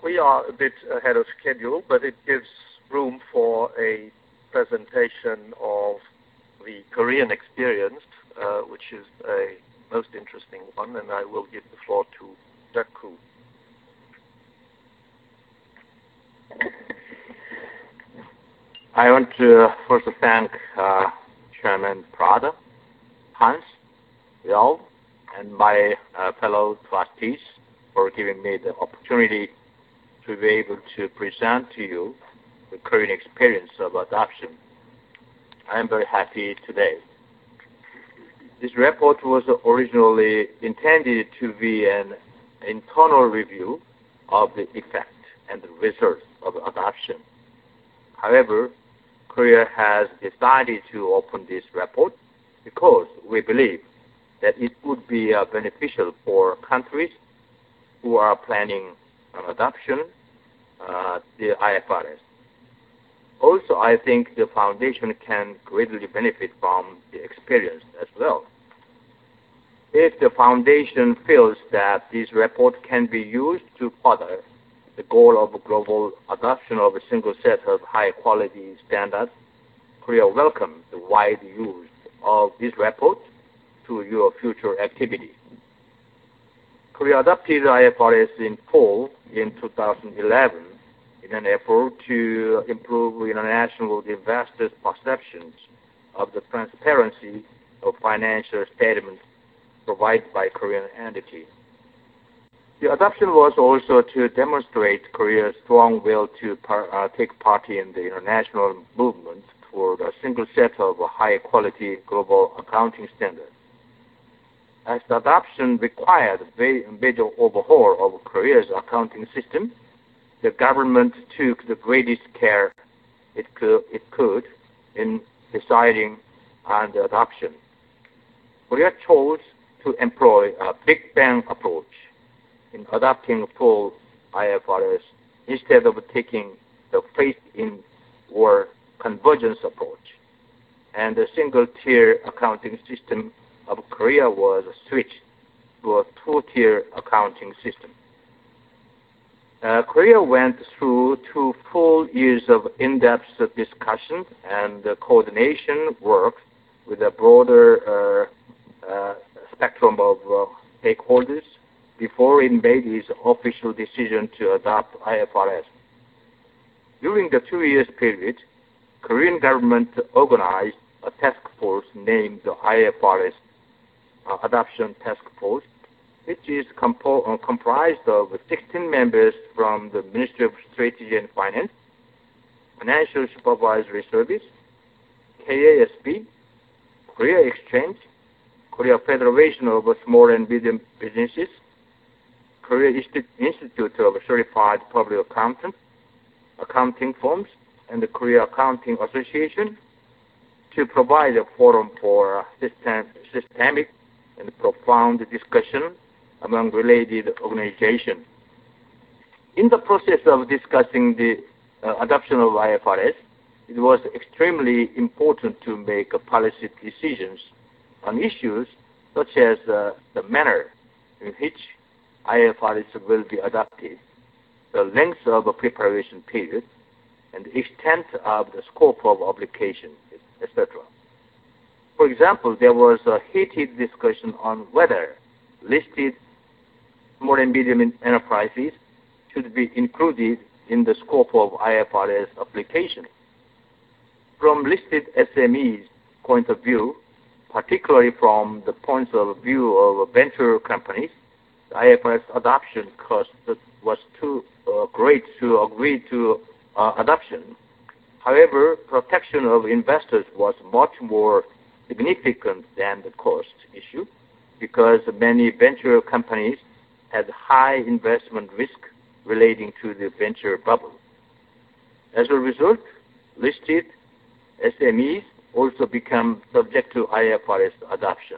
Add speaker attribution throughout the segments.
Speaker 1: We are a bit ahead of schedule, but it gives room for a presentation of the Korean experience, which is a most interesting one, and I will give the floor to Jack-koo.
Speaker 2: I want to first thank Chairman Prada, Hans, Yao, and my fellow trustees for giving me the opportunity to be able to present to you the Korean experience of adoption. I am very happy today. This report was originally intended to be an internal review of the effect and the results of adoption. However, Korea has decided to open this report because we believe that it would be beneficial for countries who are planning an adoption, the IFRS. Also, I think the foundation can greatly benefit from the experience as well. If the foundation feels that this report can be used to further the goal of global adoption of a single set of high-quality standards, Korea welcomes the wide use of this report to your future activity. Korea adopted IFRS in full in 2011 in an effort to improve international investors' perceptions of the transparency of financial statements provided by Korean entities. The adoption was also to demonstrate Korea's strong will to take part in the international movement toward a single set of high-quality global accounting standards. As the adoption required a major overhaul of Korea's accounting system, the government took the greatest care it could in deciding on the adoption. Korea chose to employ a Big Bang approach in adopting full IFRS instead of taking the phased-in or convergence approach. And the single-tier accounting system of Korea was switched to a two-tier accounting system. Korea went through 2 full years of in-depth discussion and coordination work with a broader spectrum of stakeholders before it made its official decision to adopt IFRS. During the 2 years period, Korean government organized a task force named the IFRS Adoption Task Force, which is comprised of 16 members from the Ministry of Strategy and Finance, Financial Supervisory Service, KASB, Korea Exchange, Korea Federation of Small and Medium Businesses, Korea Institute of Certified Public Accountants, accounting firms, and the Korea Accounting Association to provide a forum for systemic and profound discussion among related organizations. In the process of discussing the adoption of IFRS, it was extremely important to make policy decisions on issues such as the manner in which IFRS will be adopted, the length of a preparation period, and the extent of the scope of application, etc. For example, there was a heated discussion on whether listed small and medium enterprises should be included in the scope of IFRS application. From listed SMEs' point of view, particularly from the point of view of venture companies, the IFRS adoption cost was too great to agree to adoption. However, protection of investors was much more significant than the cost issue because many venture companies had high investment risk relating to the venture bubble. As a result, listed SMEs also become subject to IFRS adoption.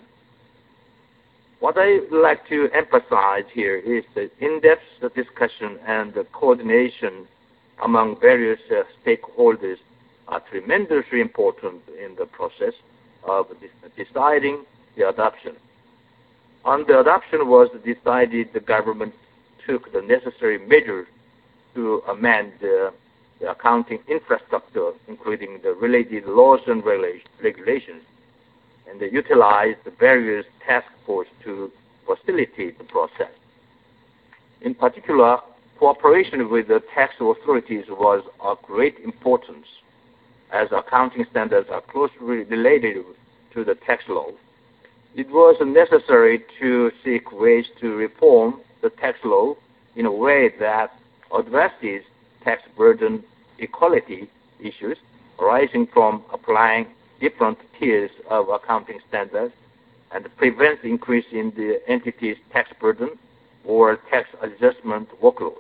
Speaker 2: What I would like to emphasize here is the in-depth discussion and the coordination among various stakeholders are tremendously important in the process of deciding the adoption. On the adoption was decided, the government took the necessary measures to amend the accounting infrastructure, including the related laws and regulations, and they utilized the various task forces to facilitate the process. In particular, cooperation with the tax authorities was of great importance, as accounting standards are closely related to the tax law. It was necessary to seek ways to reform the tax law in a way that addresses tax burden equality issues arising from applying different tiers of accounting standards and prevents increase in the entity's tax burden or tax adjustment workload.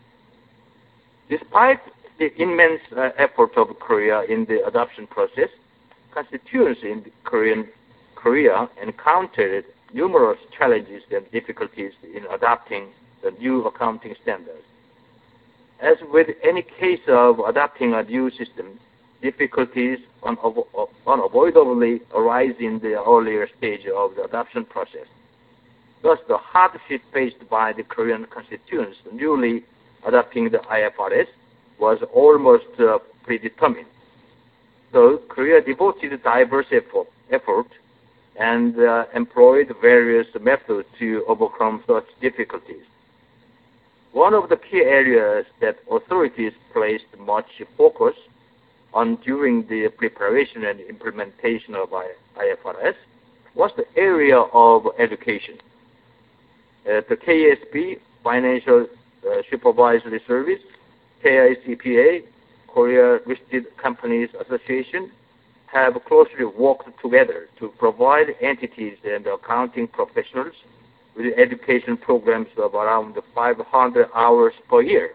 Speaker 2: Despite the immense effort of Korea in the adoption process, constituents in Korea encountered numerous challenges and difficulties in adopting the new accounting standards. As with any case of adopting a new system, difficulties unavoidably arise in the earlier stage of the adoption process. Thus, the hardship faced by the Korean constituents newly adopting the IFRS was almost predetermined. So, Korea devoted diverse effort and employed various methods to overcome such difficulties. One of the key areas that authorities placed much focus on during the preparation and implementation of IFRS was the area of education. The KSB, Financial Supervisory Service, KICPA, Korea Listed Companies Association, have closely worked together to provide entities and accounting professionals with education programs of around 500 hours per year.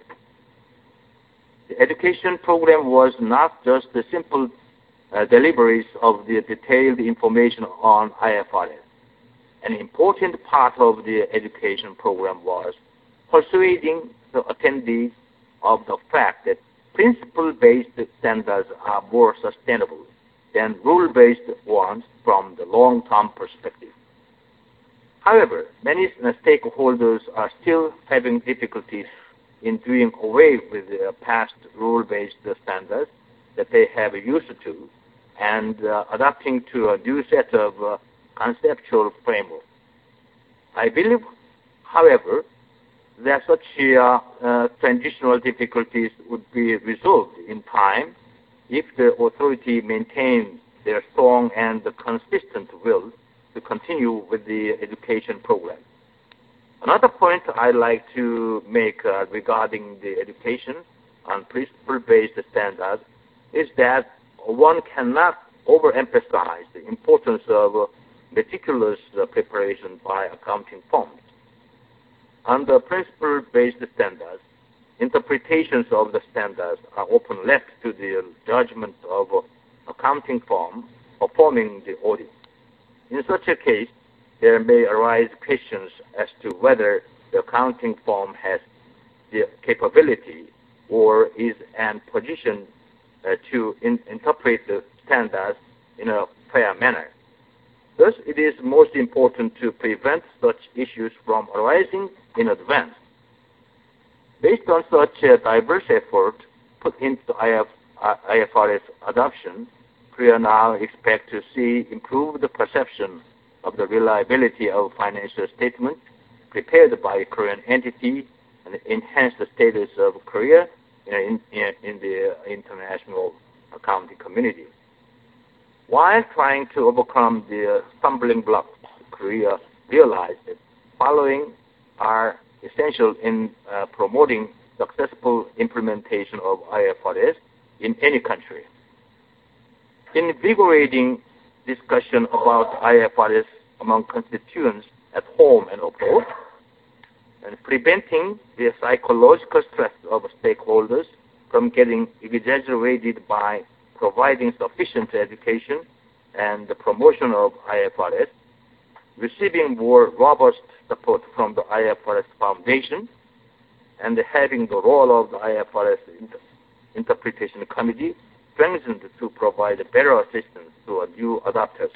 Speaker 2: The education program was not just the simple deliveries of the detailed information on IFRS. An important part of the education program was persuading the attendees of the fact that principle-based standards are more sustainable than rule-based ones from the long-term perspective. However, many stakeholders are still having difficulties in doing away with the past rule-based standards that they have used to and adapting to a new set of conceptual framework. I believe, however, that such transitional difficulties would be resolved in time if the authority maintains their strong and consistent will to continue with the education program. Another point I'd like to make regarding the education on principle-based standards is that one cannot overemphasize the importance of meticulous preparation by accounting firms. Under principle-based standards, interpretations of the standards are often left to the judgment of accounting firm performing the audit. In such a case, there may arise questions as to whether the accounting firm has the capability or is in position to interpret the standards in a fair manner. Thus, it is most important to prevent such issues from arising in advance. Based on such a diverse effort put into IFRS adoption, Korea now expects to see improved perception of the reliability of financial statements prepared by a Korean entity and enhance the status of Korea in the international accounting community. While trying to overcome the stumbling blocks, Korea realized that following are essential in promoting successful implementation of IFRS in any country. Invigorating discussion about IFRS among constituents at home and abroad, and preventing the psychological stress of stakeholders from getting exaggerated by providing sufficient education and the promotion of IFRS, receiving more robust support from the IFRS Foundation, and having the role of the IFRS Interpretation Committee strengthened to provide better assistance to new adopters.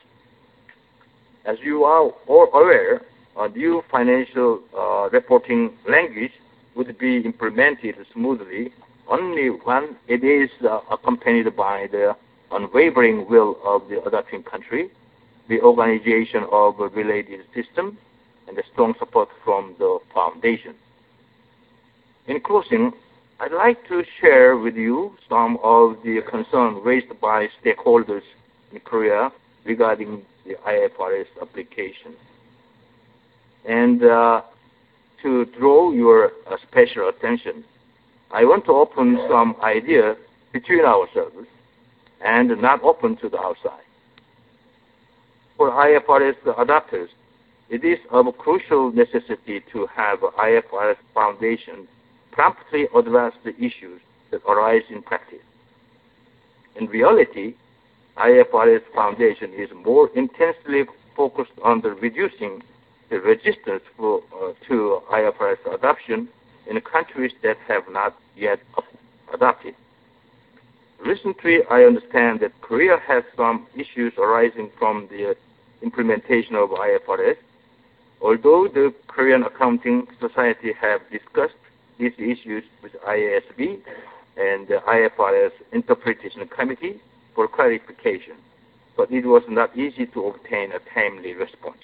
Speaker 2: As you are all aware, a new financial reporting language would be implemented smoothly only when it is accompanied by the unwavering will of the adopting country, the organization of a related system, and the strong support from the foundation. In closing, I'd like to share with you some of the concerns raised by stakeholders in Korea regarding the IFRS application. And to draw your special attention, I want to open some ideas between ourselves and not open to the outside. For IFRS adopters, it is of crucial necessity to have IFRS Foundation promptly address the issues that arise in practice. In reality, IFRS Foundation is more intensely focused on the reducing the resistance to IFRS adoption in countries that have not yet adopted. Recently, I understand that Korea has some issues arising from the implementation of IFRS. Although the Korean Accounting Society have discussed these issues with IASB and the IFRS Interpretation Committee for clarification, but it was not easy to obtain a timely response.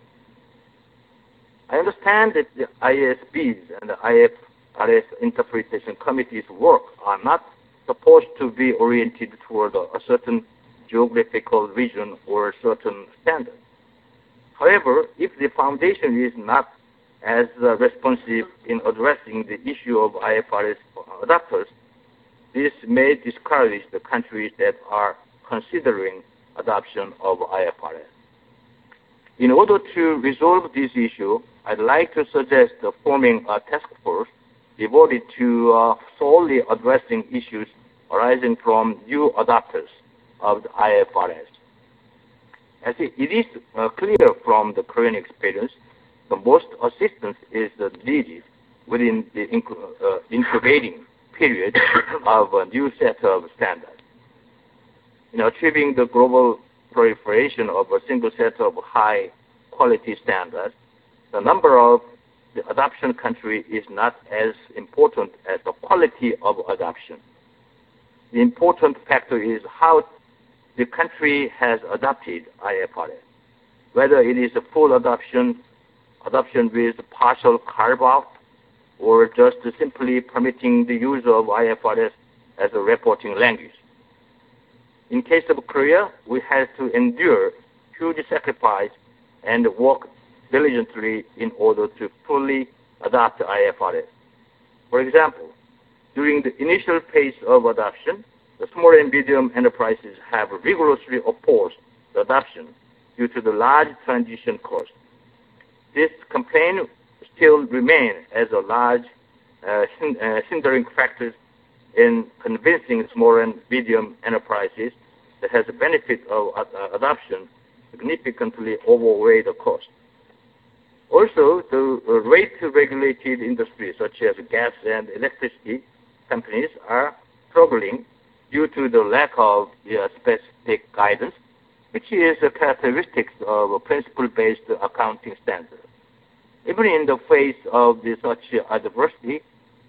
Speaker 2: I understand that the IASB's and the IFRS Interpretation Committee's work are not supposed to be oriented toward a certain geographical region or a certain standard. However, if the foundation is not as responsive in addressing the issue of IFRS adopters, this may discourage the countries that are considering adoption of IFRS. In order to resolve this issue, I'd like to suggest forming a task force devoted to solely addressing issues arising from new adopters of the IFRS. As it is clear from the Korean experience, the most assistance is needed within the incubating period of a new set of standards. In achieving the global proliferation of a single set of high-quality standards, the number of the adoption country is not as important as the quality of adoption. The important factor is how the country has adopted IFRS, whether it is a full adoption with partial carve-out, or just simply permitting the use of IFRS as a reporting language. In case of Korea, we had to endure huge sacrifice and work diligently in order to fully adopt IFRS. For example, during the initial phase of adoption, the small and medium enterprises have rigorously opposed the adoption due to the large transition cost. This complaint still remains as a large hindering factor in convincing small and medium enterprises that has the benefit of adoption significantly outweigh the cost. Also, the rate-regulated industries such as gas and electricity companies are struggling due to the lack of specific guidance, which is a characteristic of a principle-based accounting standard. Even in the face of such adversity,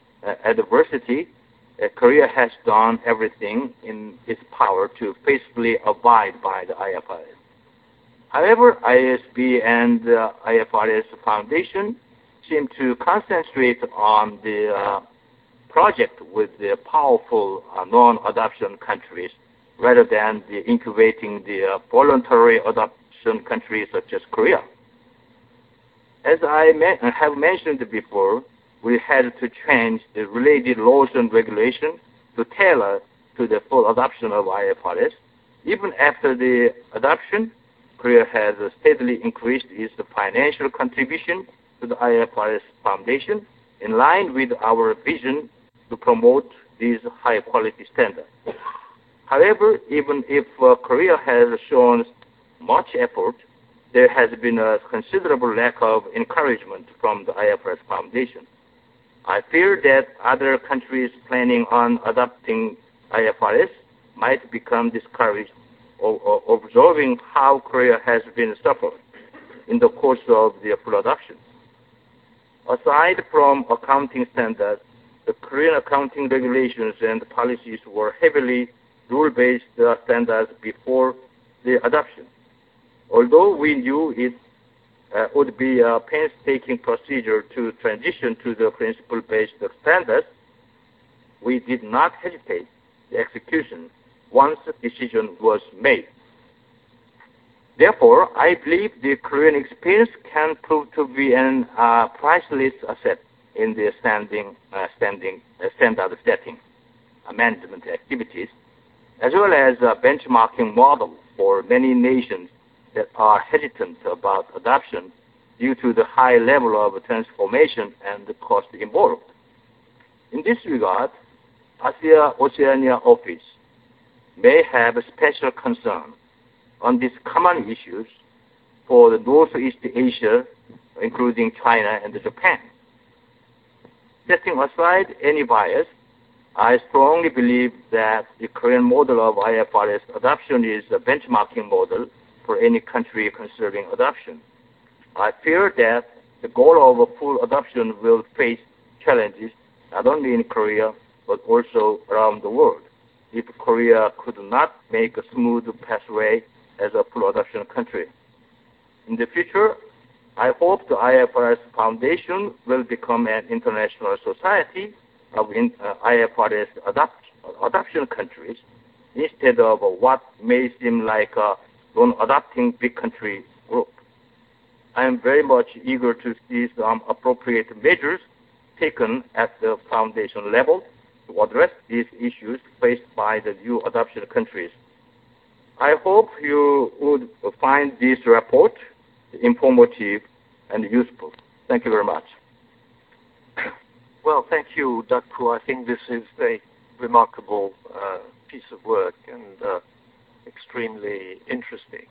Speaker 2: Korea has done everything in its power to faithfully abide by the IFRS. However, IASB and IFRS Foundation seem to concentrate on the project with the powerful non-adoption countries rather than the incubating the voluntary adoption countries such as Korea. As I have mentioned before, we had to change the related laws and regulations to tailor to the full adoption of IFRS. Even after the adoption, Korea has steadily increased its financial contribution to the IFRS Foundation in line with our vision to promote these high-quality standards. However, even if Korea has shown much effort, there has been a considerable lack of encouragement from the IFRS Foundation. I fear that other countries planning on adopting IFRS might become discouraged of observing how Korea has been suffered in the course of the full adoption. Aside from accounting standards, the Korean accounting regulations and policies were heavily rule-based standards before the adoption. Although we knew it would be a painstaking procedure to transition to the principle-based standards, we did not hesitate the execution once the decision was made. Therefore, I believe the Korean experience can prove to be an priceless asset in the standard setting, management activities, as well as a benchmarking model for many nations that are hesitant about adoption due to the high level of transformation and the cost involved. In this regard, ASEA Oceania Office may have a special concern on these common issues for the Northeast Asia, including China and Japan. Setting aside any bias, I strongly believe that the Korean model of IFRS adoption is a benchmarking model for any country considering adoption. I fear that the goal of a full adoption will face challenges not only in Korea but also around the world if Korea could not make a smooth pathway as a full adoption country. In the future, I hope the IFRS Foundation will become an international society of IFRS adoption countries instead of what may seem like a non-adopting big country group. I am very much eager to see some appropriate measures taken at the foundation level to address these issues faced by the new adoption countries. I hope you would find this report informative and useful. Thank you very much.
Speaker 1: Well, thank you, Dr. Koo. I think this is a remarkable piece of work and extremely interesting.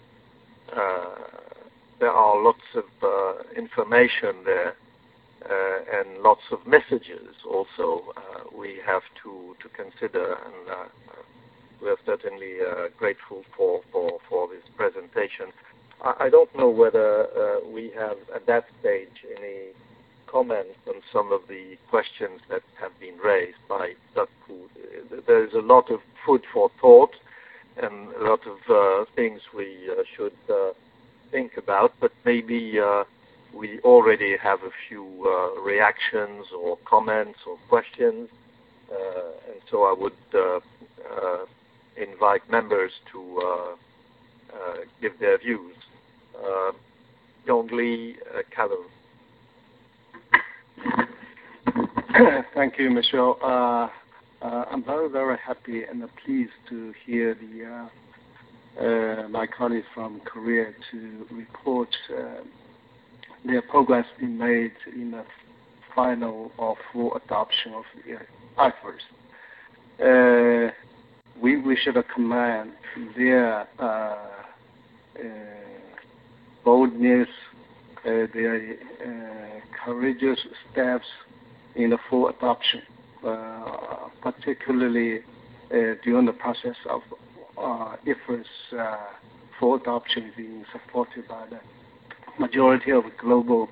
Speaker 1: There are lots of information there and lots of messages also we have to consider, and we are certainly grateful for this presentation. I don't know whether we have at that stage any comments on some of the questions that have been raised by Dr. Koo. There is a lot of food for thought and a lot of things we should think about, but maybe we already have a few reactions or comments or questions, and so I would invite members to give their views. Yong-Lee Callum.
Speaker 3: Thank you, Michelle. I'm very, very happy and pleased to hear my colleagues from Korea to report their progress being made in the final or full adoption of IFRS. We should commend their boldness, their courageous steps in the full adoption, particularly during the process of IFRS full adoption being supported by the majority of the global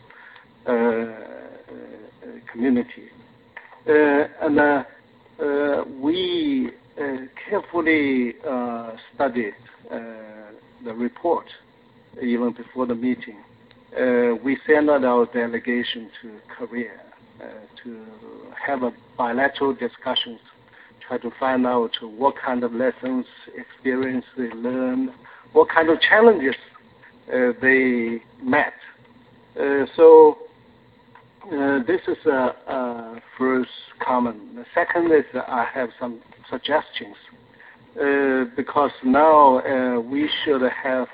Speaker 3: community. And we carefully studied the report even before the meeting. We sent out our delegation to Korea to have a bilateral discussions, try to find out what kind of lessons, experience they learned, what kind of challenges they met. So this is a first comment. The second is I have some suggestions because now we should have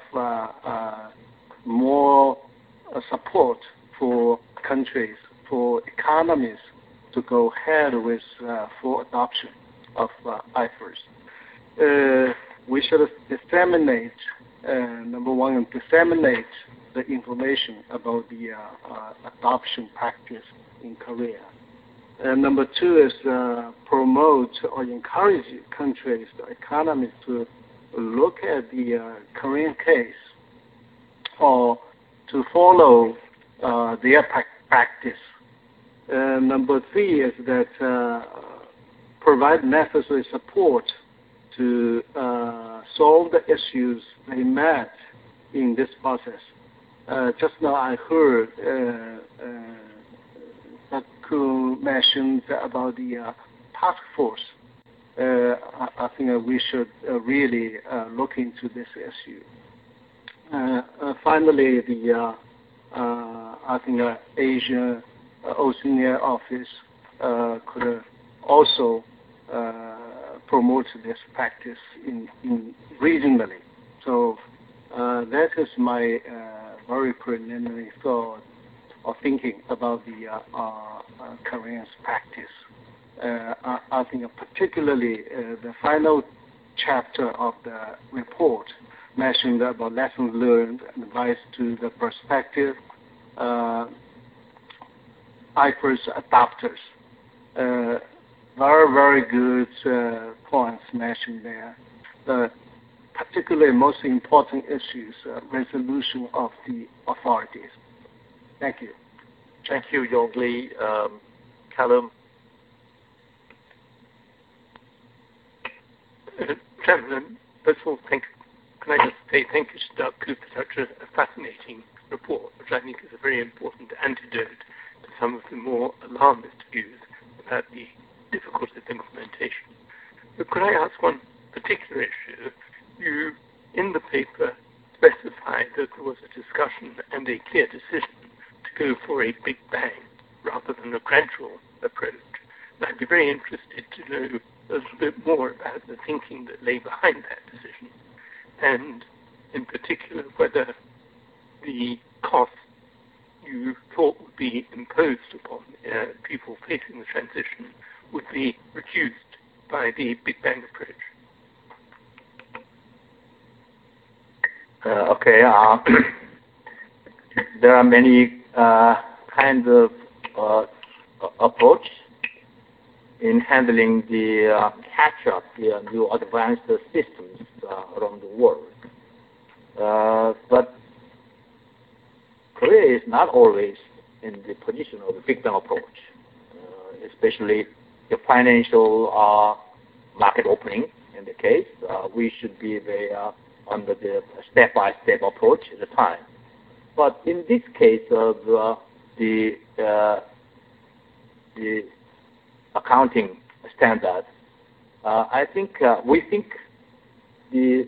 Speaker 3: more support for countries, for economies to go ahead with full adoption of IFRS. We should disseminate, number one, disseminate the information about the adoption practice in Korea. And number two is promote or encourage countries, economies to look at the Korean case or to follow their practice Number 3 is that provide necessary support to solve the issues they met in this process. Just now I heard Dr. Kuo mentioned about the task force. I think we should really look into this issue. Finally, I think Asia Oceania office could also promote this practice in regionally. So that is my very preliminary thought or thinking about the Korean practice. I think particularly the final chapter of the report mentioned about lessons learned and advice to the prospective IFRS adopters. Very good points mentioned there. The particularly most important issues, resolution of the authorities. Thank you.
Speaker 1: Thank you, Yong Li. Callum.
Speaker 4: Chairman, first of all, can I just say thank you to Dr. Kuo for such a fascinating report, which I think is a very important antidote to some of the more alarmist views about the difficulties of implementation. But could I ask one particular issue? You, in the paper, specified that there was a discussion and a clear decision to go for a big bang rather than a gradual approach. And I'd be very interested to know a little bit more about the thinking that lay behind that decision, and in particular whether the costs you thought would be imposed upon people facing the transition would be reduced by the Big Bang approach.
Speaker 2: Okay. There are many kinds of approach in handling the catch-up, the new advanced systems around the world. But Korea is not always in the position of the Big Bang approach, especially the financial market opening. In the case, we should be under the step-by-step approach at the time. But in this case of the accounting standard, I think we think the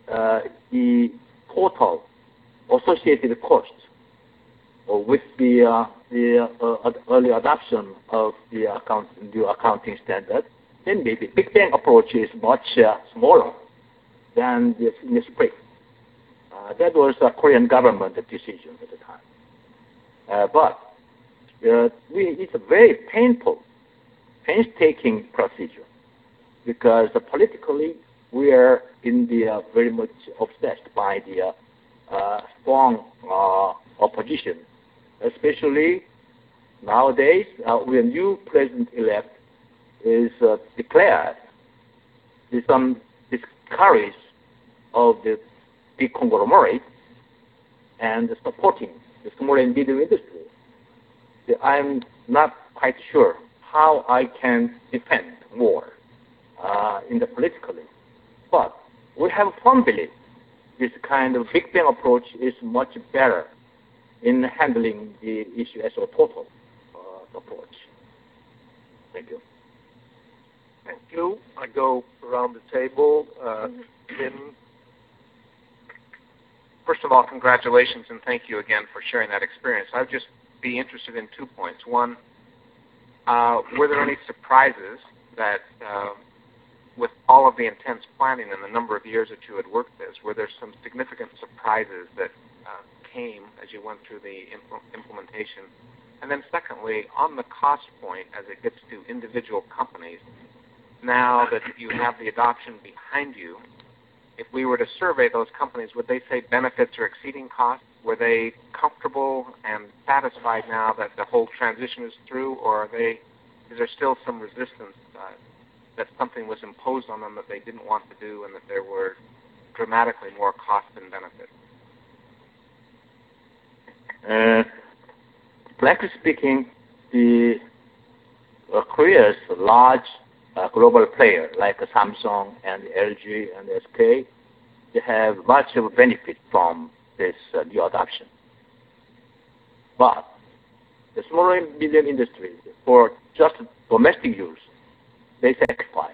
Speaker 2: total associated cost with the early adoption of the new accounting standard, then maybe Big Bang approach is much smaller than the spring. That was a Korean government decision at the time. But it's a very painstaking procedure because politically we are in the very much obsessed by the strong opposition, especially nowadays when new president-elect is declared. There's some discourage of the big conglomerate and supporting the small and medium industry. I'm not quite sure how I can defend more in the politically. But we have firm belief this kind of Big Bang approach is much better in handling the issue as a total approach. Thank you.
Speaker 1: Thank you. I go around the table. Tim.
Speaker 5: First of all, congratulations and thank you again for sharing that experience. I would just be interested in 2 points. One, were there any surprises that, with all of the intense planning and the number of years that you had worked this, were there some significant surprises that came as you went through the implementation? And then secondly, on the cost point, as it gets to individual companies, now that you have the adoption behind you, if we were to survey those companies, would they say benefits are exceeding costs? Were they comfortable and satisfied now that the whole transition is through, or is there still some resistance that something was imposed on them that they didn't want to do and that there were dramatically more costs than benefits?
Speaker 2: Frankly speaking, the Korea's large global player like Samsung and LG and SK, they have much of a benefit from this new adoption. But the small and medium industries, for just domestic use, they sacrifice.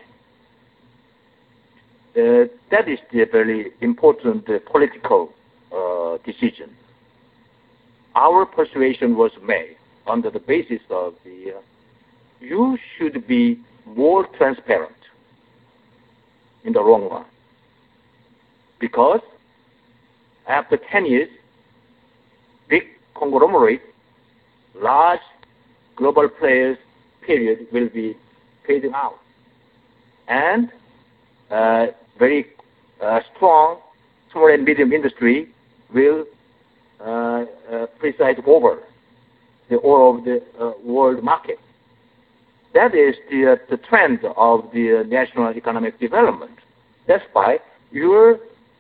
Speaker 2: That is the very important political decision. Our persuasion was made under the basis of you should be more transparent in the long run. Because after 10 years, big conglomerate, large global players period will be fading out. And very strong small and medium industry will preside over all of the world market. That is the trend of the national economic development. That's why your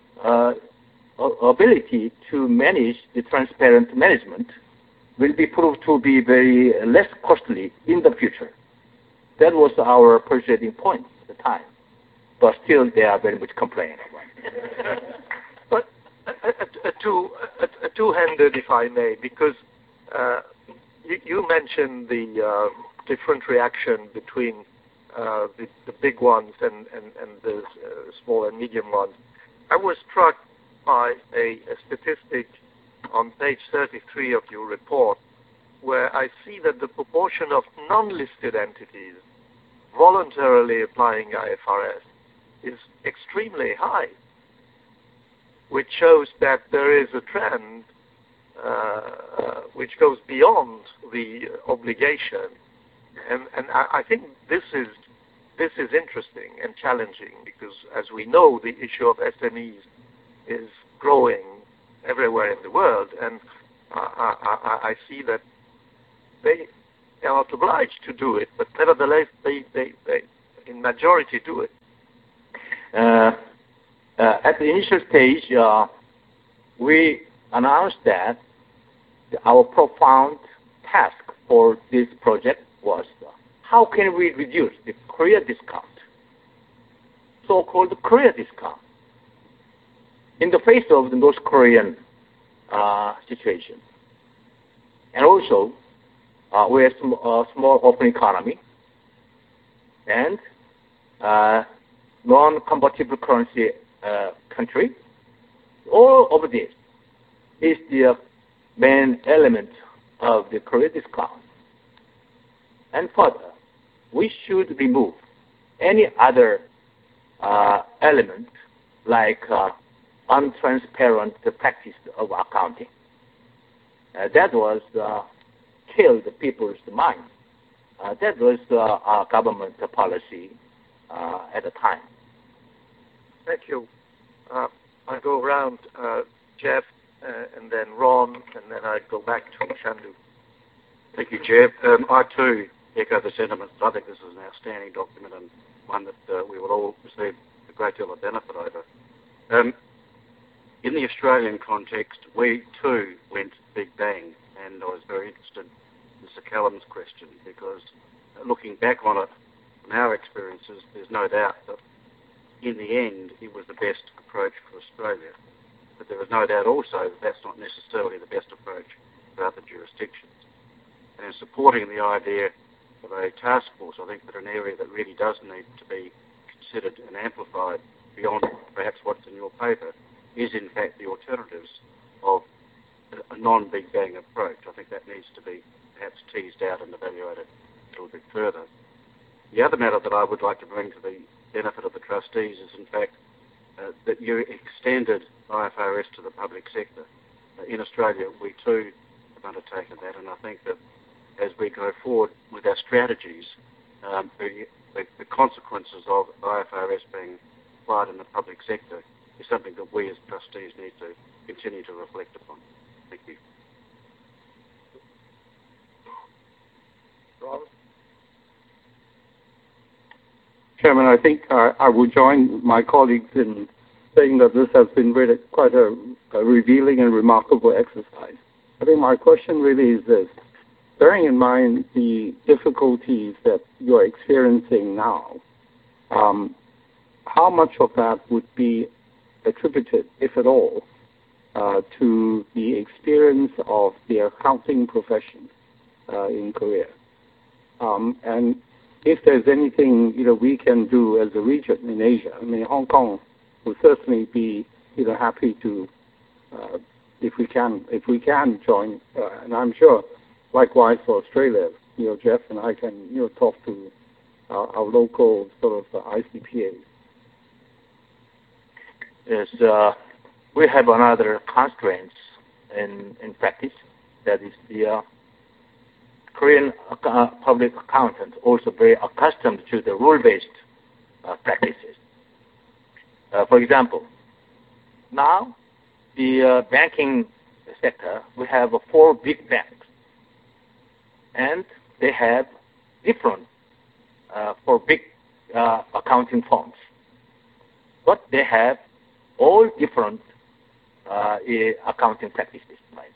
Speaker 2: ability to manage the transparent management will be proved to be very less costly in the future. That was our persuading point at the time. But still, they are very much complaining about it.
Speaker 1: But a two-handed, if I may, because you mentioned the different reaction between the big ones and the small and medium ones. I was struck by a statistic on page 33 of your report, where I see that the proportion of non-listed entities voluntarily applying IFRS is extremely high, which shows that there is a trend which goes beyond the obligation, and I think this is interesting and challenging, because as we know, the issue of SMEs is growing everywhere in the world, and I see that they are not obliged to do it, but nevertheless they in majority do it.
Speaker 2: At the initial stage, we announced that our profound task for this project was how can we reduce the Korea discount, so-called Korea discount, in the face of the North Korean situation. And also, we're a small open economy, and non-convertible currency country. All of this is the main element of the Korea discount. And further, we should remove any other element like untransparent practice of accounting. That was killed people's mind. That was our government policy at the time.
Speaker 1: Thank you. I'll go around Jeff and then Ron, and then I go back to Chandu.
Speaker 6: Thank you, Chair. I too echo the sentiments. I think this is an outstanding document and one that we will all receive a great deal of benefit over. In the Australian context, we too went big bang, and I was very interested in Mr. Callum's question, because looking back on it, from our experiences, there's no doubt that in the end it was the best approach for Australia. But there is no doubt also that that's not necessarily the best approach for other jurisdictions. And in supporting the idea of a task force, I think that an area that really does need to be considered and amplified beyond perhaps what's in your paper is in fact the alternatives of a non-big bang approach. I think that needs to be perhaps teased out and evaluated a little bit further. The other matter that I would like to bring to the benefit of the trustees is in fact that you extended IFRS to the public sector. In Australia, we too have undertaken that, and I think that as we go forward with our strategies, the consequences of IFRS being applied in the public sector is something that we as trustees need to continue to reflect upon. Thank you.
Speaker 1: Ron?
Speaker 7: Chairman, I think I would join my colleagues in saying that this has been really quite a revealing and remarkable exercise. I think my question really is this. bearing in mind the difficulties that you're experiencing now, how much of that would be attributed, if at all, to the experience of the accounting profession in Korea? And if there's anything we can do as a region in Asia, I mean, Hong Kong will certainly be happy to, if we can join, and I'm sure likewise for Australia, Jeff and I can talk to our local sort of ICPAs.
Speaker 2: Yes, we have another constraint in practice, that is the Korean public accountants also very accustomed to the rule-based practices. For example, now the banking sector, we have 4 big banks, and they have different 4 big accounting firms, but they have all different accounting practices right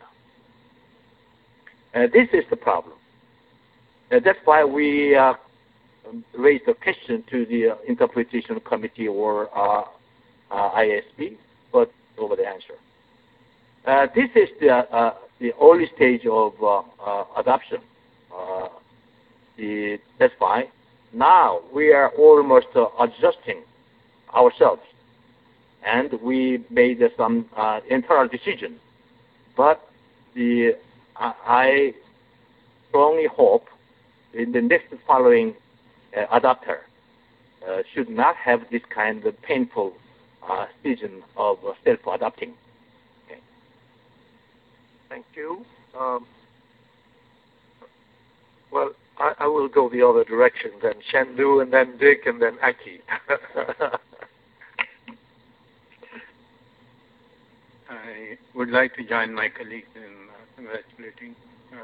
Speaker 2: now. This is the problem. That's why we raised the question to the interpretation committee or ISB, but over the answer. This is the early stage of adoption. That's why now we are almost adjusting ourselves, and we made some internal decision. But I strongly hope in the next following adopter should not have this kind of painful decision of self-adopting. Okay.
Speaker 1: Thank you. Well, I will go the other direction then. Shendu, and then Dick, and then Aki.
Speaker 8: I would like to join my colleagues in congratulating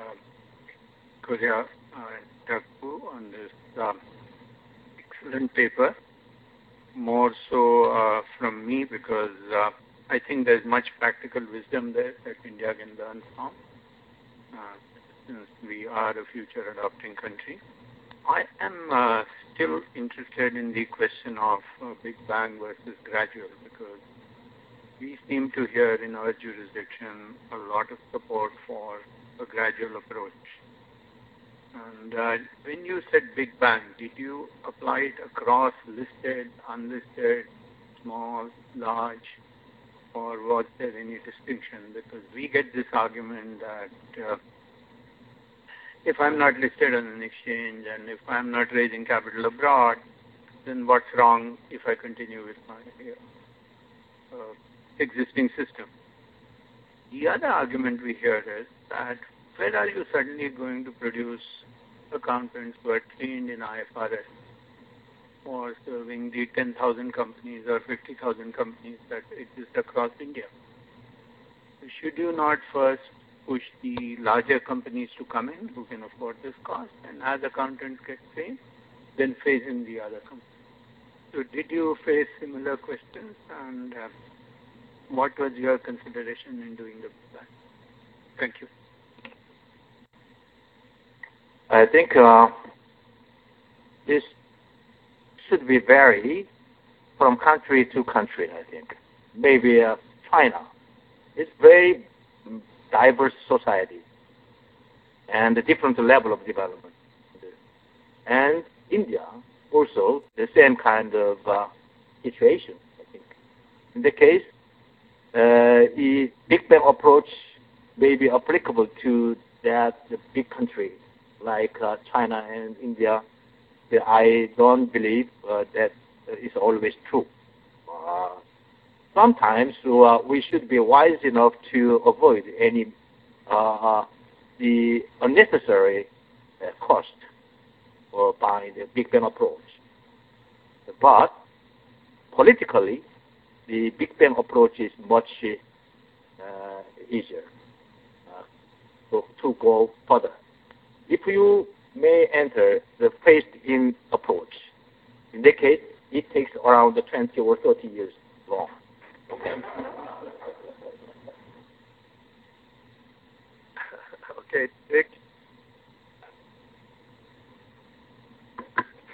Speaker 8: Korea and Taku on this excellent paper. More so from me, because I think there's much practical wisdom there that India can learn from, since we are a future adopting country. I am still interested in the question of Big Bang versus gradual, because we seem to hear in our jurisdiction a lot of support for a gradual approach. And when you said Big Bang, did you apply it across listed, unlisted, small, large, or was there any distinction? Because we get this argument that if I'm not listed on an exchange and if I'm not raising capital abroad, then what's wrong if I continue with my existing system? The other argument we hear is that where are you suddenly going to produce accountants who are trained in IFRS for serving the 10,000 companies or 50,000 companies that exist across India? Should you not first push the larger companies to come in who can afford this cost, and as accountants get trained, then phase in the other companies? So did you face similar questions, and what was your consideration in doing the plan? Thank you.
Speaker 2: I think this should be vary from country to country, I think. Maybe China. It's very diverse society and a different level of development. And India also the same kind of situation, I think. In the case, the Big Bang approach may be applicable to the big country like China and India. I don't believe that is always true. Sometimes we should be wise enough to avoid any the unnecessary cost by the Big Bang approach. But politically, the Big Bang approach is much easier to go further. If you may enter the phased-in approach, in that case, it takes around 20 or 30 years long. Okay.
Speaker 1: Okay, Dick.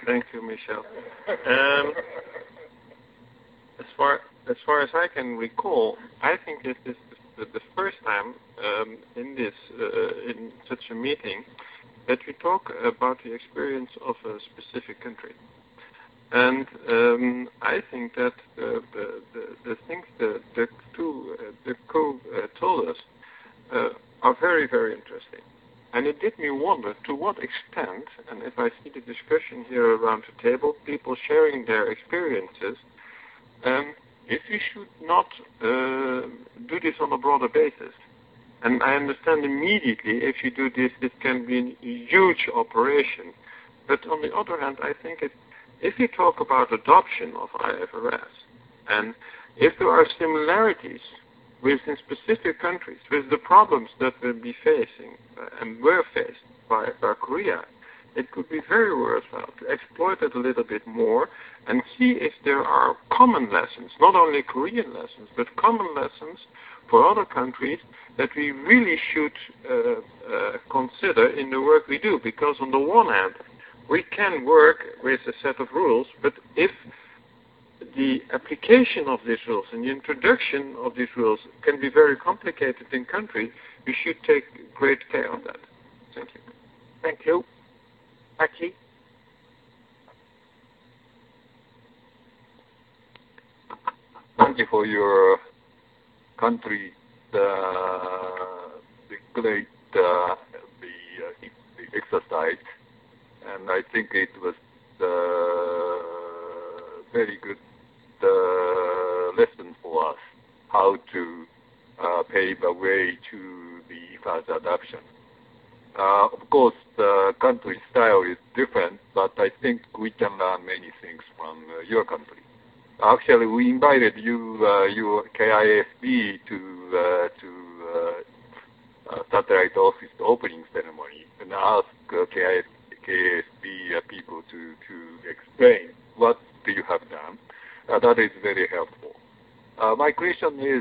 Speaker 9: Thank you, Michelle. As far as I can recall, I think this is the first time in such a meeting that we talk about the experience of a specific country. And I think that the things that the co told us are very, very interesting. And it did me wonder to what extent, and if I see the discussion here around the table, people sharing their experiences, if we should not do this on a broader basis. And I understand immediately if you do this, it can be a huge operation. But on the other hand, I think if you talk about adoption of IFRS, and if there are similarities within specific countries with the problems that we'll be facing and were faced by Korea, it could be very worthwhile to exploit it a little bit more and see if there are common lessons, not only Korean lessons, but common lessons for other countries that we really should consider in the work we do. Because on the one hand, we can work with a set of rules, but if the application of these rules and the introduction of these rules can be very complicated in countries, we should take great care of that. Thank you.
Speaker 2: Thank you. Aki?
Speaker 10: Thank you for your country, the great the exercise, and I think it was very good lesson for us how to pave a way to the further adoption. Of course, the country style is different, but I think we can learn many things from your country. Actually, we invited you, your KISB, to satellite office opening ceremony and asked KISB people to explain what you have done. That is very helpful. My question is,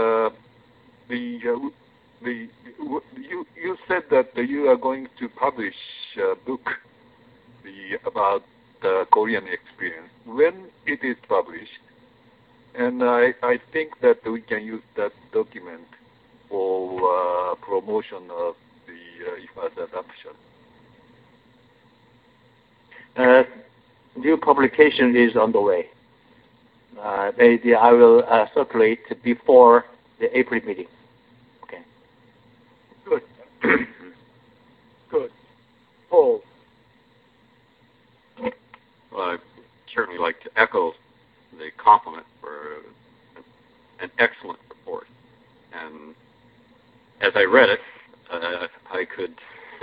Speaker 10: you said that you are going to publish a book about the Korean experience. When it is published, and I think that we can use that document for promotion of the IFRS adoption.
Speaker 2: New publication is on the way. Maybe I will circulate before the April meeting. Okay.
Speaker 6: Good. Good. Paul.
Speaker 11: Well, I'd certainly like to echo the compliment for an excellent report. And as I read it, I could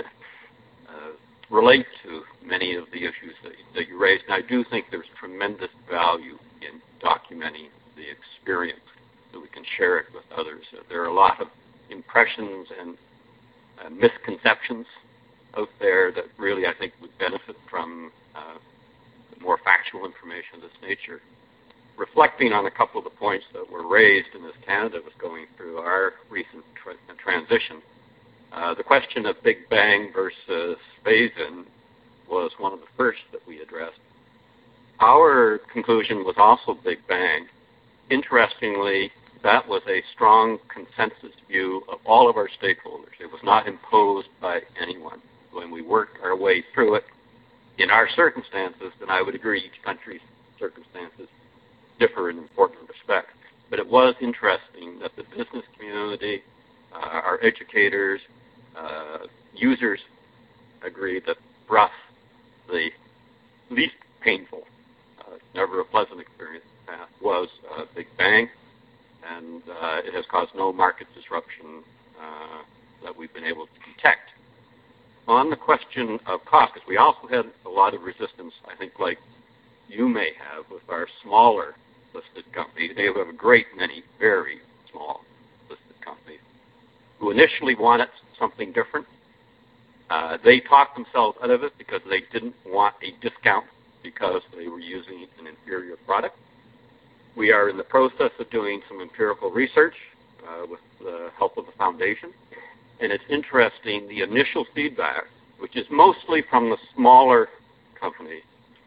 Speaker 11: relate to many of the issues that you raised. And I do think there's tremendous value in documenting the experience so we can share it with others. There are a lot of impressions and misconceptions out there that really I think would benefit from more factual information of this nature. Reflecting on a couple of the points that were raised and as Canada was going through our recent transition, the question of Big Bang versus phase-in was one of the first that we addressed. Our conclusion was also Big Bang. Interestingly, that was a strong consensus view of all of our stakeholders. It was not imposed by anyone. When we worked our way through it, in our circumstances, then I would agree each country's circumstances differ in important respects. But it was interesting that the business community, our educators, users agreed that for us, the least painful, never a pleasant experience was Big Bang, and it has caused no market disruption that we've been able to detect. On the question of cost, because we also had a lot of resistance, I think, like you may have with our smaller listed companies. They have a great many very small listed companies who initially wanted something different. They talked themselves out of it because they didn't want a discount because they were using an inferior product. We are in the process of doing some empirical research with the help of the foundation. And it's interesting, the initial feedback, which is mostly from the smaller companies,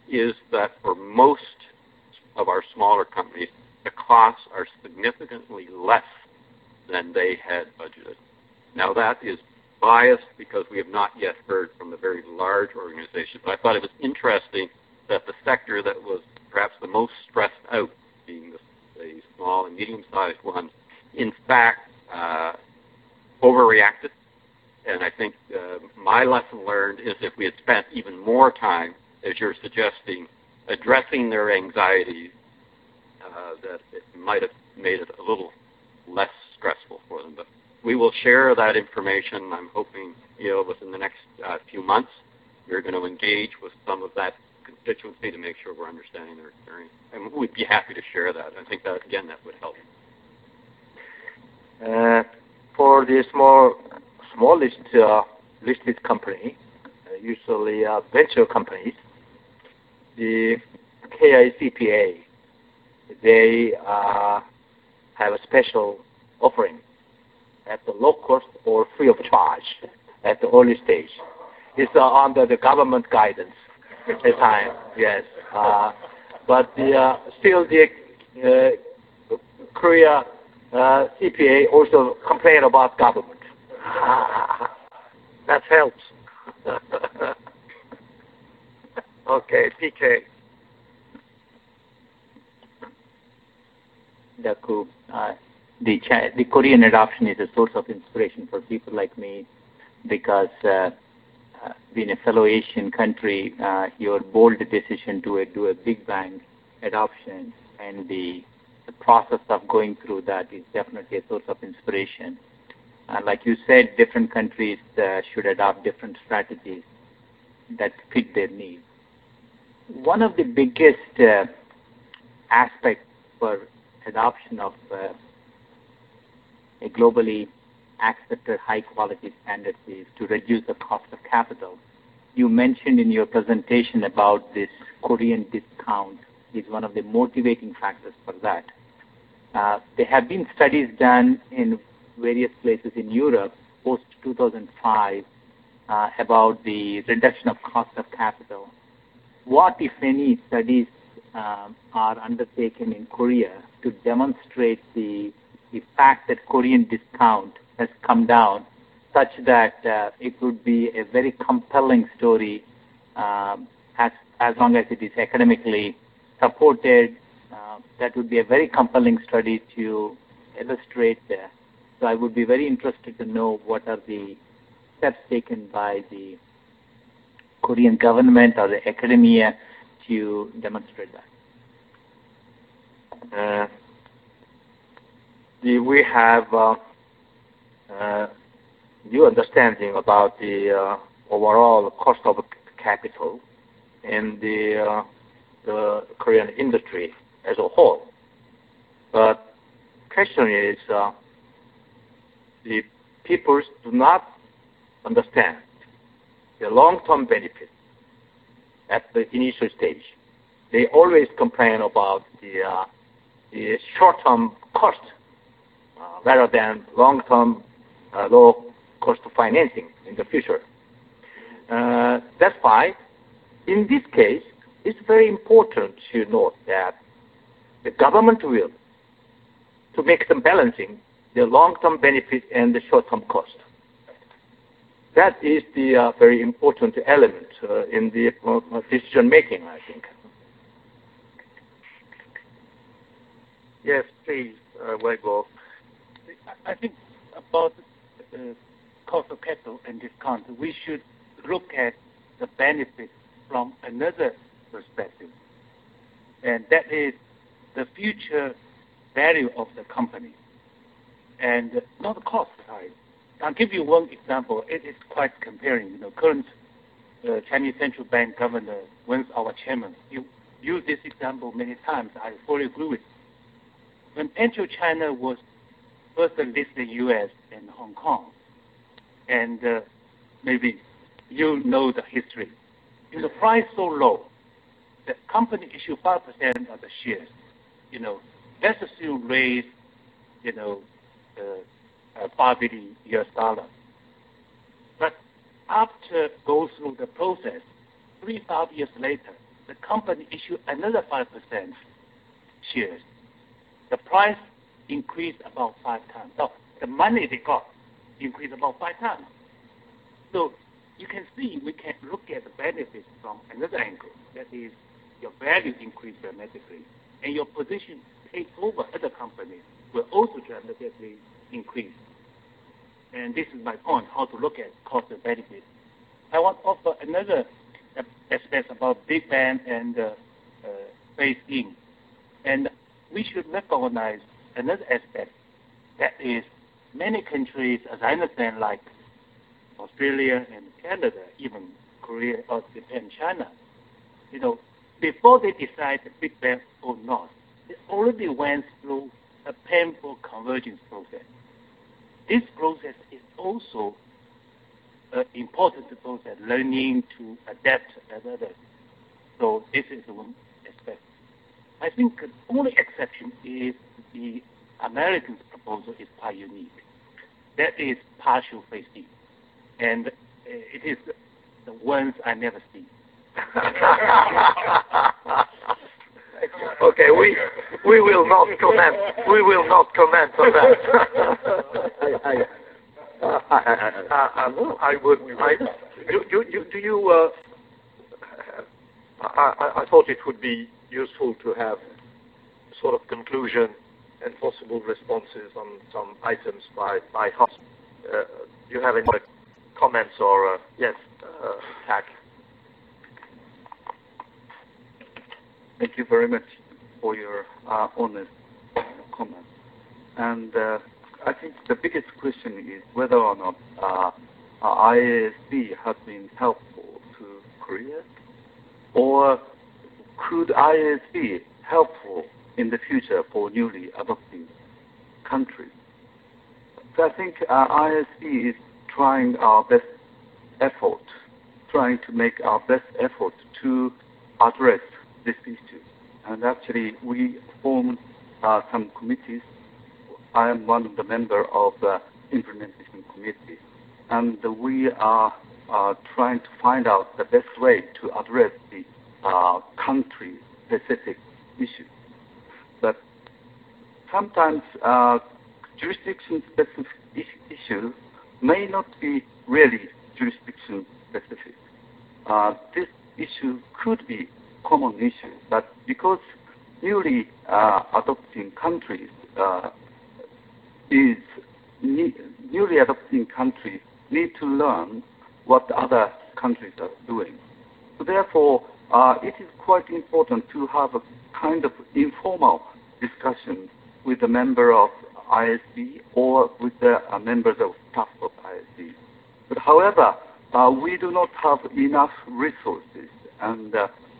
Speaker 11: is that for most of our smaller companies, the costs are significantly less than they had budgeted. Now that is biased because we have not yet heard from the very large organizations, but I thought it was interesting that the sector that was perhaps the most stressed out, being the small and medium-sized ones, in fact overreacted. And I think my lesson learned is if we had spent even more time, as you're suggesting, addressing their anxieties, that it might have made it a little less stressful for them. But we will share that information, I'm hoping, within the next few months. We're going to engage with some of that constituency to make sure we're understanding their experience. And we'd be happy to share that. I think that, again, that would help.
Speaker 2: For the smallest listed company, usually venture companies, the KICPA, they have a special offering at the low cost or free of charge at the early stage. It's under the government guidance at the time, yes. But still the Korea CPA also complain about government.
Speaker 1: That helps. Okay, PK.
Speaker 12: The Korean adoption is a source of inspiration for people like me because being a fellow Asian country, your bold decision to do a big bang adoption and the process of going through that is definitely a source of inspiration. Like you said, different countries should adopt different strategies that fit their needs. One of the biggest aspects for adoption of a globally accepted high-quality standards is to reduce the cost of capital. You mentioned in your presentation about this Korean discount is one of the motivating factors for that. There have been studies done in various places in Europe post-2005 about the reduction of cost of capital. What, if any, studies are undertaken in Korea to demonstrate the fact that Korean discount has come down such that it would be a very compelling story as long as it is academically supported. That would be a very compelling study to illustrate that. So I would be very interested to know what are the steps taken by the Korean government or the academia to demonstrate that.
Speaker 2: We have new understanding about the overall cost of capital in the Korean industry as a whole. But question is, the people do not understand the long-term benefit at the initial stage. They always complain about the short-term cost rather than long-term low cost of financing in the future. That's why, in this case, it's very important to note that the government will to make some balancing the long-term benefit and the short-term cost. That is the very important element in the decision-making, I think.
Speaker 1: Yes, please, Weibo.
Speaker 13: I think about cost of capital and discount, we should look at the benefits from another perspective, and that is the future value of the company, and not the cost side. I'll give you one example. It is quite comparing. Current Chinese Central Bank Governor, once our chairman, you used this example many times. I fully agree with it. When PetroChina was first listed in the U.S. and Hong Kong, and maybe you know the history. The price so low, the company issued 5% of the shares. Let's assume raise, $5 billion. But after go through the process, 3-5 years later, the company issued another 5% shares. The price increased about 5 times. So the money they got increased about 5 times. So you can see we can look at the benefits from another angle. That is, your value increased dramatically, and your position take over other companies will also dramatically increase. And this is my point, how to look at cost and benefit. I want to offer another aspect about Big Bang and phase-in. And we should recognize another aspect, that is many countries, as I understand, like Australia and Canada, even Korea or Japan, China, before they decide the Big Bang or not, they already went through a painful convergence process. This process is also important process, learning to adapt and others. So this is one aspect. I think the only exception is the American proposal is quite unique. That is partial phase-in, and it is the ones I never see.
Speaker 1: Okay, we will not comment. We will not comment on that. I would. I thought it would be useful to have sort of conclusion and possible responses on some items by host. Do you have any comments or yes, TAC?
Speaker 6: Thank you very much for your honest comment. And I think the biggest question is whether or not IASB has been helpful to Korea, or could IASB helpful in the future for newly adopting countries? So I think IASB is trying our best effort, trying to make our best effort to address this issue. And actually, we formed some committees. I am one of the members of the implementation committee, and we are trying to find out the best way to address the country-specific issues. But sometimes jurisdiction-specific issues may not be really jurisdiction-specific. This issue could be common issue, but because newly adopting countries need to learn what other countries are doing. So therefore, it is quite important to have a kind of informal discussion with a member of ISD or with the members of staff of ISD. But however, we do not have enough resources, and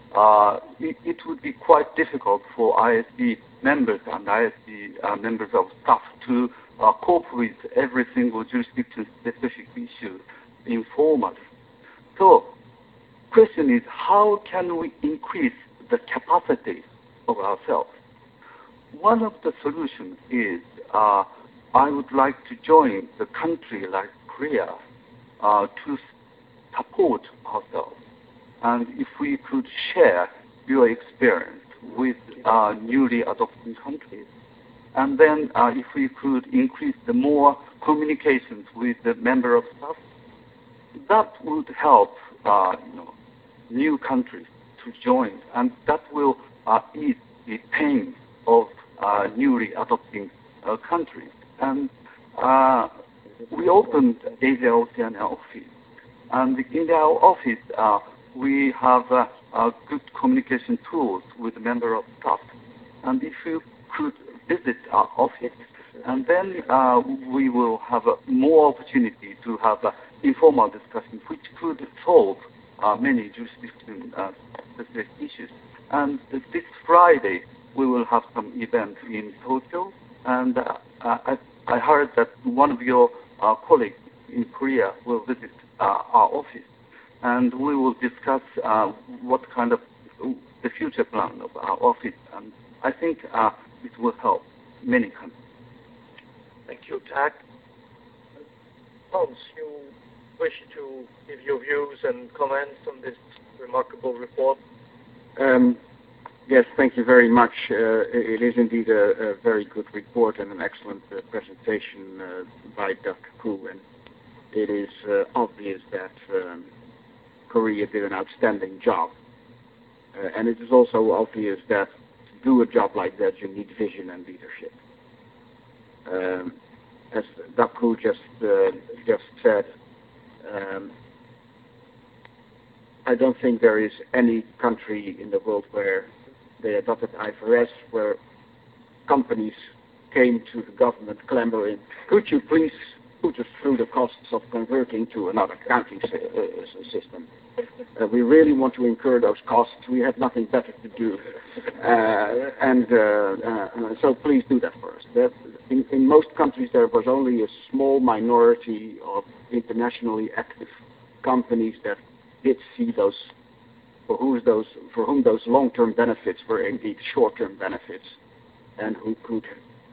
Speaker 6: it would be quite difficult for ISD members and ISD members of staff to cope with every single jurisdiction-specific issue informally. So, question is, how can we increase the capacity of ourselves? One of the solutions is I would like to join the country like Korea to support ourselves. And if we could share your experience with newly adopting countries, and then if we could increase the more communications with the member of staff, that would help new countries to join, and that will ease the pain of newly adopting countries. And we opened Asia Oceania office, and in our office we have good communication tools with member of staff. And if you could visit our office, and then we will have more opportunity to have informal discussion, which could solve many jurisdiction-specific issues. And this Friday, we will have some event in Tokyo, and I heard that one of your colleagues in Korea will visit our office, and we will discuss what kind of the future plan of our office, and I think it will help many countries.
Speaker 1: Thank you, Tak. Hans, you wish to give your views and comments on this remarkable report?
Speaker 6: Yes, thank you very much. It is indeed a very good report and an excellent presentation by Dr. Koo, and it is obvious that Korea did an outstanding job. And it is also obvious that to do a job like that, you need vision and leadership. As Dr. Koo just said, I don't think there is any country in the world where they adopted IFRS, where companies came to the government clamoring, could you please put us through the costs of converting to another accounting system? We really want to incur those costs. We have nothing better to do. So please do that for us. In most countries, there was only a small minority of internationally active companies that did see those, for whom those long-term benefits were indeed short-term benefits, and who could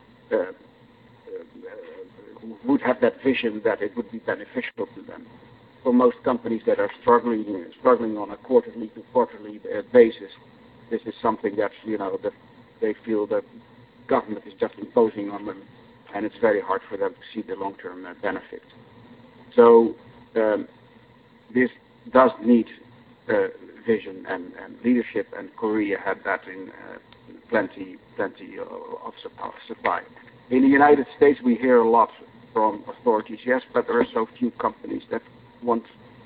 Speaker 6: who would have that vision that it would be beneficial to them. For most companies that are struggling on a quarterly to quarterly basis, this is something that that they feel that government is just imposing on them, and it's very hard for them to see the long-term benefits. So this does need vision and leadership, and Korea had that in plenty of supply. In the United States, we hear a lot from authorities, yes, but there are so few companies that want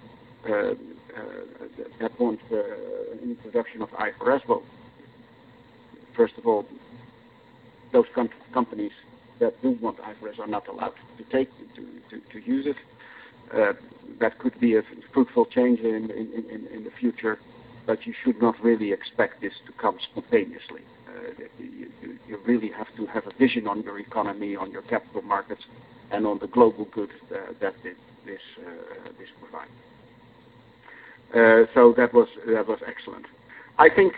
Speaker 6: introduction of IFRS. Well, first of all, those companies that do want IFRS are not allowed to use it. That could be a fruitful change in the future, but you should not really expect this to come spontaneously. You really have to have a vision on your economy, on your capital markets, and on the global good that this provides. So that was excellent. I think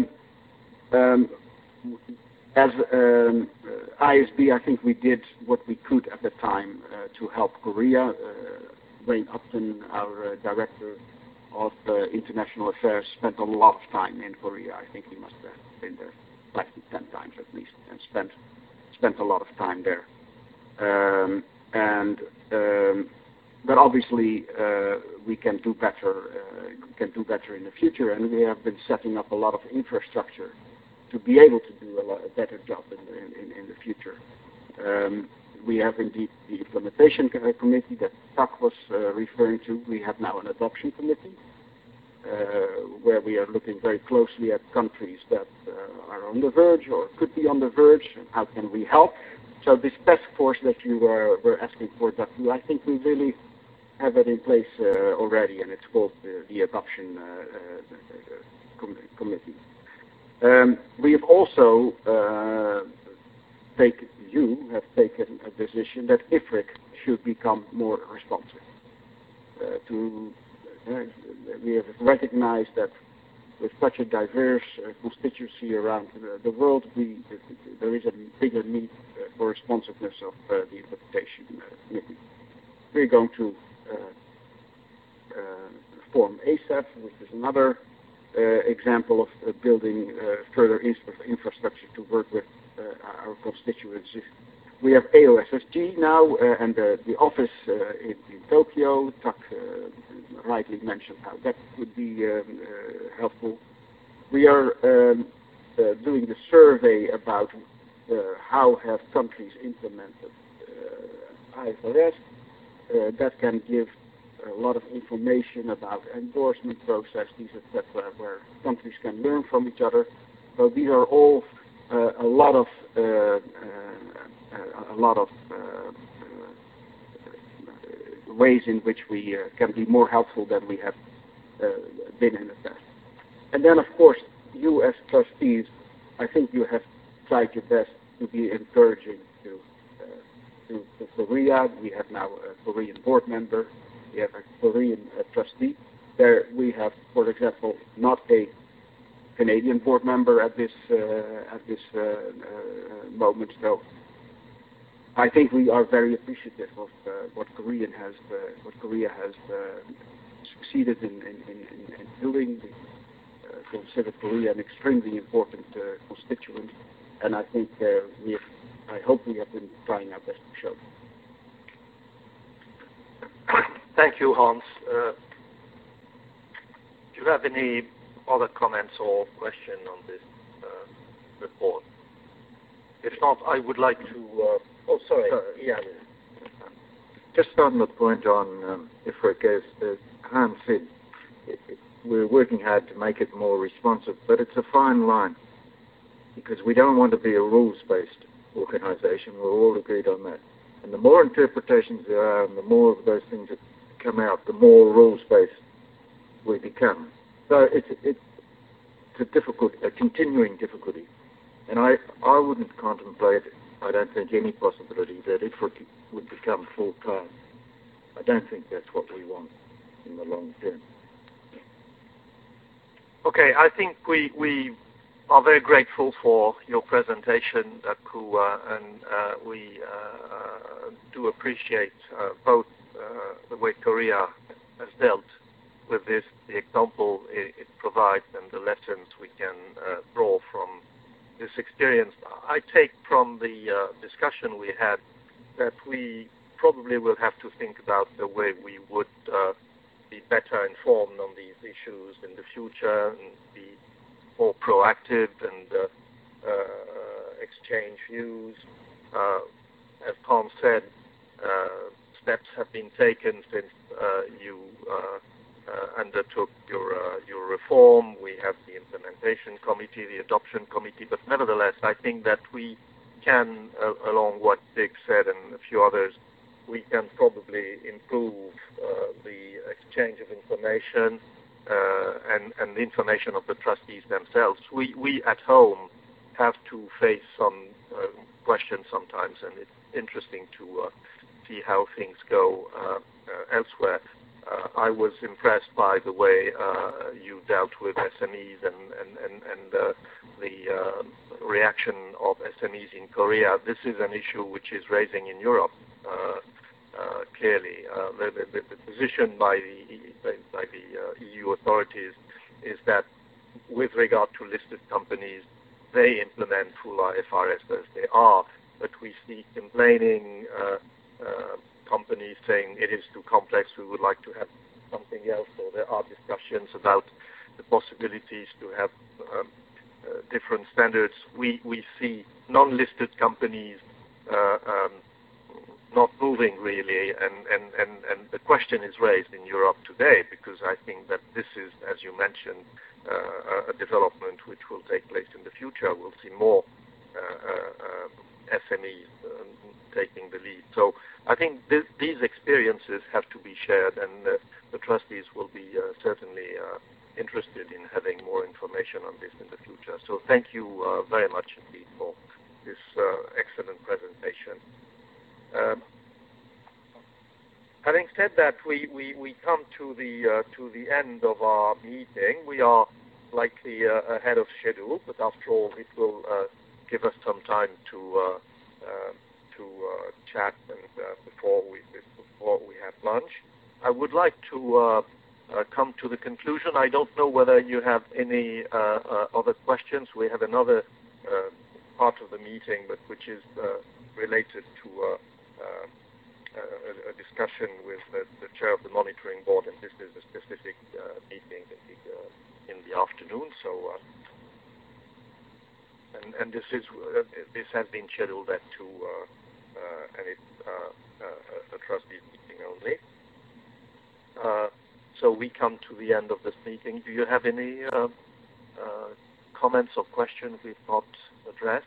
Speaker 6: as ISB, I think we did what we could at the time to help Korea. Wayne Upton, our director of international affairs, spent a lot of time in Korea. I think he must have been there 5 to 10 times at least, and spent a lot of time there. But obviously we can do better. Can do better in the future, and we have been setting up a lot of infrastructure to be able to do a better job in the future. We have indeed the implementation committee that Tuck was referring to. We have now an adoption committee where we are looking very closely at countries that are on the verge or could be on the verge, and how can we help. So this task force that you were asking for, Dr. I think we really have it in place already, and it's called the adoption committee. We have also have taken a decision that IFRIC should become more responsive. We have recognized that with such a diverse constituency around the world, there is a bigger need for responsiveness of the implementation committee. We're going to form ASAP, which is another example of building further infrastructure to work with our constituencies. We have AOSSG now, and the office in Tokyo. Tuck rightly mentioned how that would be helpful. We are doing the survey about how have countries implemented IFRS. That can give a lot of information about endorsement processes, etc., where countries can learn from each other. So these are all a lot of ways in which we can be more helpful than we have been in the past. And then, of course, you as trustees, I think you have tried your best to be encouraging to Korea. We have now a Korean board member. We have a Korean trustee. There we have, for example, not a Canadian board member at this moment. So I think we are very appreciative of what Korea has succeeded in doing. The consider Korea an extremely important constituent, and I think I hope we have been trying our best to show.
Speaker 1: Thank you, Hans. Do you have any other comments or question on this report? If not, I would like to... sorry. Yeah.
Speaker 14: Just on the point on IFRIC, as Hans said, we're working hard to make it more responsive, but it's a fine line because we don't want to be a rules-based organization. We're all agreed on that. And the more interpretations there are and the more of those things that come out, the more rules-based we become. So it's a continuing difficulty. And I wouldn't contemplate, I don't think, any possibility that IFRIC would become full-time. I don't think that's what we want in the long term.
Speaker 1: Okay, I think we are very grateful for your presentation, Ku, and we do appreciate both the way Korea has dealt with this, the example it provides, and the lessons we can draw from this experience. I take from the discussion we had that we probably will have to think about the way we would be better informed on these issues in the future and be more proactive and exchange views. As Tom said, steps have been taken since you undertook your reform. We have the implementation committee, the adoption committee, but nevertheless, I think that we can, along what Dick said and a few others, we can probably improve the exchange of information and the information of the trustees themselves. We at home have to face some questions sometimes, and it's interesting to see how things go elsewhere. I was impressed by the way you dealt with SMEs and the reaction of SMEs in Korea. This is an issue which is raising in Europe. Clearly, the position by the EU authorities is that with regard to listed companies, they implement full IFRS as they are, but we see complaining companies saying it is too complex, we would like to have something else. So there are discussions about the possibilities to have different standards. We see non-listed companies not moving really, and the question is raised in Europe today because I think that this is, as you mentioned, a development which will take place in the future. We'll see more SMEs taking the lead. So I think these experiences have to be shared, and the trustees will be certainly interested in having more information on this in the future. So thank you very much indeed for this excellent presentation. Having said that, we come to the end of our meeting. We are slightly ahead of schedule, but after all, it will give us some time to chat and before we have lunch. I would like to come to the conclusion. I don't know whether you have any other questions. We have another part of the meeting, but which is related to a discussion with the chair of the monitoring board, and this is a specific meeting in the afternoon. So, and this has been scheduled at 2, and it's a trustees meeting only. So we come to the end of this meeting. Do you have any comments or questions we've not addressed?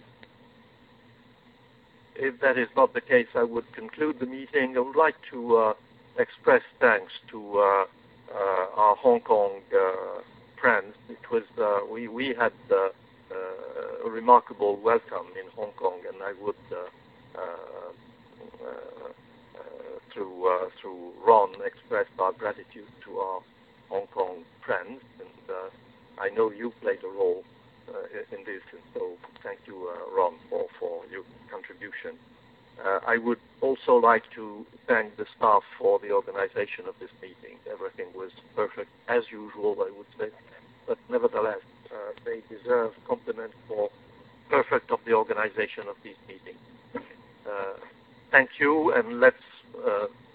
Speaker 1: If that is not the case, I would conclude the meeting. I would like to express thanks to our Hong Kong friends. It was we had a remarkable welcome in Hong Kong, and I would through Ron express our gratitude to our Hong Kong friends, and I know you played a role in this, and so thank you, Ron, for your contribution. I would also like to thank the staff for the organization of this meeting. Everything was perfect, as usual, I would say, but nevertheless, deserve compliments for perfect of the organization of these meetings. Thank you, and let's